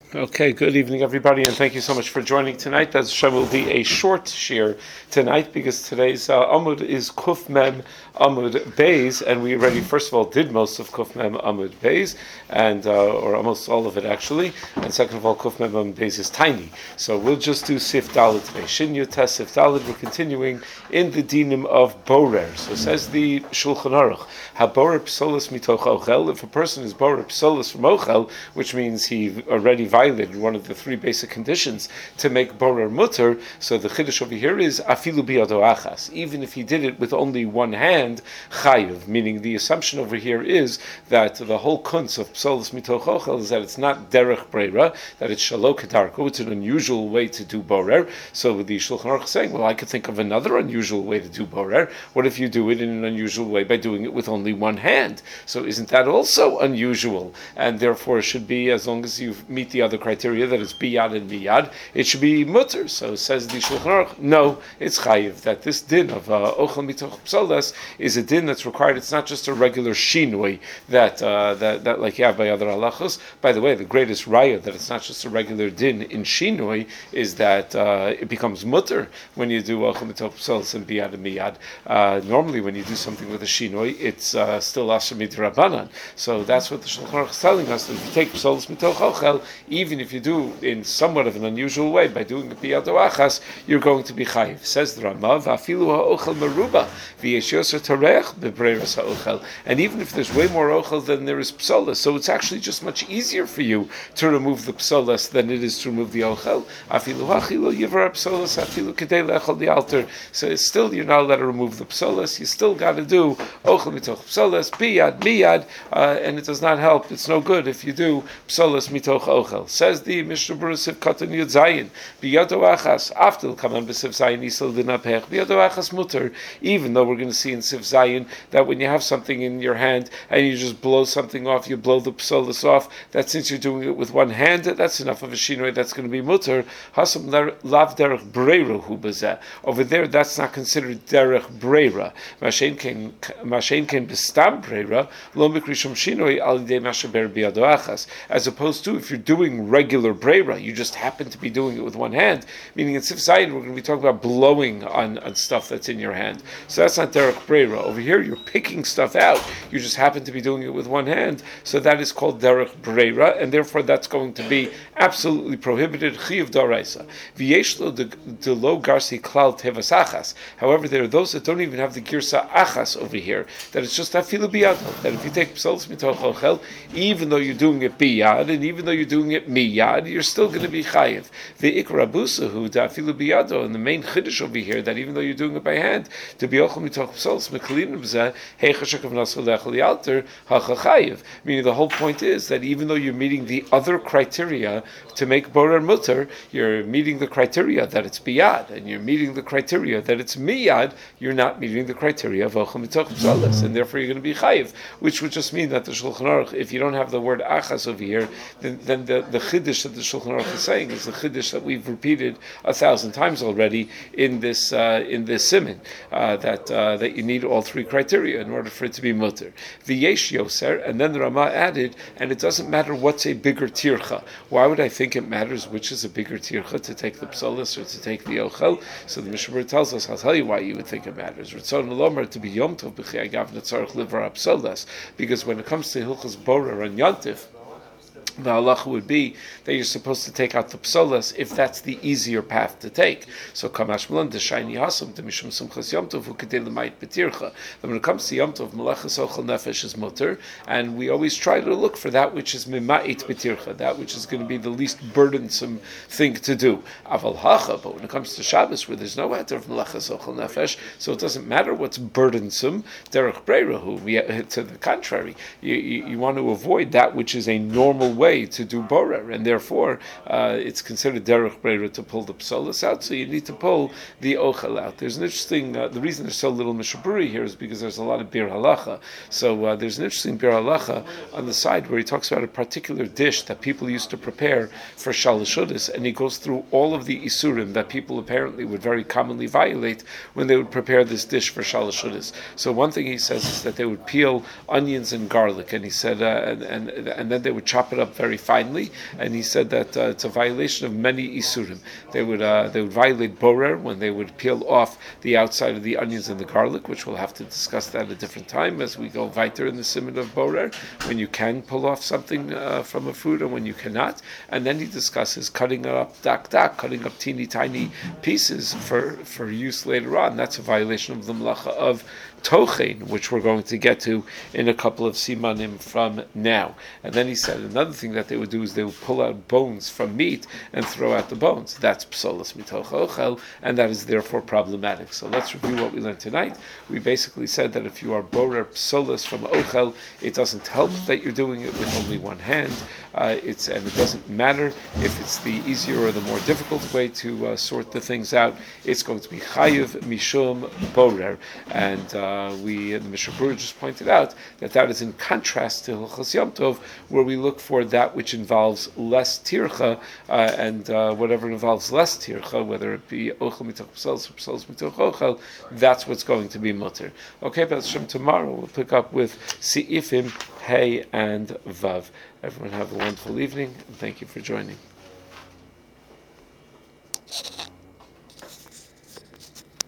Okay, good evening, everybody, and thank you so much for joining tonight. That Hashem will be a short shir tonight because today's Amud is Kuf Mem Amud Beis, and we already, first of all, did most of Kuf Mem Amud Beis, and or almost all of it actually. And second of all, Kuf Mem Amud Beis is tiny, so we'll just do Sif Dalet today. Shin Yutes Sif Dalet. We're continuing in the dinim of Borer. So says the Shulchan Aruch, HaBorer Psolos Mitoch Ochel. If a person is Borer Psolos from Ochel, which means he already violated one of the three basic conditions to make borer mutter. So the chiddush over here is afilu biyado achas. Even if he did it with only one hand, chayiv. Meaning the assumption over here is that the whole kunz of psolos mitoch ochel is that it's not derech breira, that it's shalo kedarko. It's an unusual way to do borer. So the Shulchan Aruch is saying, well, I could think of another unusual way to do borer. What if you do it in an unusual way by doing it with only one hand? So isn't that also unusual? And therefore it should be, as long as you meet the other criteria that it's biyad and miyad, it should be mutter. So says the Shulchan Aruch, no, it's chayiv, that this din of ochel mitoch psolas is a din that's required. It's not just a regular shinui that like you have by other halachos. By the way, the greatest raya that it's not just a regular din in shinui is that it becomes mutter when you do ochel mitoch psolas and biyad and miyad. Normally when you do something with a shinui, it's still asher midrabanan. So that's what the Shulchan Aruch is telling us, that if you take psolas mitoch ochel, even if you do in somewhat of an unusual way by doing it biyado achas, you're going to be chayiv. Says the Rama, "V'afilu ha'ochel meruba v'yesh yoser tarech bebreiras ha'ochel." And even if there's way more ochel than there is psolas, so it's actually just much easier for you to remove the psolas than it is to remove the ochel. Afilu ha'chilu yivar psolas afilu kedei le'echol the altar. So it's still, you're not allowed to remove the psolas. You still got to do ochel mitoch psolas biyad miyad, and it does not help. It's no good if you do psolas mitoch ochel. Says the Mishnah Berurah Katan Yud Zayin, biyado achas after kaman b'Siv Zayin isel dinapech biyado achas mutter. Even though we're going to see in Siv Zayin that when you have something in your hand and you just blow something off, you blow the psolas off, that since you're doing it with one hand, that's enough of a shinoi, that's going to be mutter. Hasam lav derech breira hu bazeh. Over there, that's not considered derech breira. Mashen ken b'stam breira lo mikrishum shinoi al yidei mashaber biyado achas. As opposed to if you're doing regular breira, you just happen to be doing it with one hand, meaning in Sif Zayin we're going to be talking about blowing on stuff that's in your hand. So that's not derech breira. Over here you're picking stuff out, you just happen to be doing it with one hand, so that is called derech breira, and therefore that's going to be absolutely prohibited, chiyuv d'oraisa. V'yesh lo de lo garsi klal tevas achas. However, there are those that don't even have the girsa achas over here, that it's just afilu biyad, that if you take psolos mitoch ochel, even though you're doing it biyad, and even though you're doing it miyad, you're still going to be chayiv. The ikrabusahu da'afilu biyado, and the main chiddush over here, that even though you're doing it by hand, to be ochel mitoch psolos mekalin b'zeh heichashakav nasul lechel yalter hachachayiv. Meaning the whole point is that even though you're meeting the other criteria to make borer mutter, you're meeting the criteria that it's biyad, and you're meeting the criteria that it's miyad, you're not meeting the criteria of ochel mitoch psolos, and therefore you're going to be chayiv, which would just mean that the Shulchan Aruch, if you don't have the word achas over here, then the chiddush that the Shulchan Aruch is saying is the chiddush that we've repeated 1,000 times already in this siman, that you need all three criteria in order for it to be mutter. The yesh yoser, and then the Rama added, and it doesn't matter what's a bigger tircha. Why would I think it matters which is a bigger tircha, to take the psolas or to take the ochel? So the Mishnah Berurah tells us, I'll tell you why you would think it matters. Ritzon lomer to be yom tov b'chei agav netzarich livar psolas, because when it comes to hilchos borer and yantif, the halacha would be that you're supposed to take out the psolas if that's the easier path to take. So kamash malan d'shayni hasam d'mishum simchas yom tov u'kedei l'mayit b'tircha. When it comes to yom tov, melechas ochel nefesh is mutter, and we always try to look for that which is mima'it b'tircha, that which is going to be the least burdensome thing to do. Aval hacha, but when it comes to Shabbos, where there's no heter of melechas ochel nefesh, so it doesn't matter what's burdensome. Derech breirahu, to the contrary, you want to avoid that which is a normal way to do borer, and therefore it's considered derech breira to pull the psolas out, so you need to pull the ochel out. There's an interesting, the reason there's so little Mishnah Berurah here is because there's a lot of bir halacha. So there's an interesting bir halacha on the side where he talks about a particular dish that people used to prepare for shalashudas, and he goes through all of the isurim that people apparently would very commonly violate when they would prepare this dish for shalashudas. So one thing he says is that they would peel onions and garlic, and he said, and then they would chop it up very finely, and he said that it's a violation of many isurim. They would violate borer when they would peel off the outside of the onions and the garlic, which we'll have to discuss that at a different time as we go weiter in the simon of borer, when you can pull off something from a food and when you cannot. And then he discusses cutting up cutting up teeny tiny pieces for use later on. That's a violation of the melacha of tochein, which we're going to get to in a couple of simanim from now. And then he said another thing that they would do is they would pull out bones from meat and throw out the bones. That's psolas mitoch ochel, and that is therefore problematic. So let's review what we learned tonight. We basically said that if you are borer psolas from ochel, it doesn't help that you're doing it with only one hand. And it doesn't matter if it's the easier or the more difficult way to sort the things out. It's going to be chayiv mishum borer, and the Mishnah Berurah just pointed out that is in contrast to Hilchos Yom Tov, where we look for that which involves less tircha, and whatever involves less tircha, whether it be ochel mitoch psolos or psolos mitoch ochel, that's what's going to be mutter. Okay, but tomorrow we'll pick up with Se'ifim Hey and Vav. Everyone have a wonderful evening, and thank you for joining.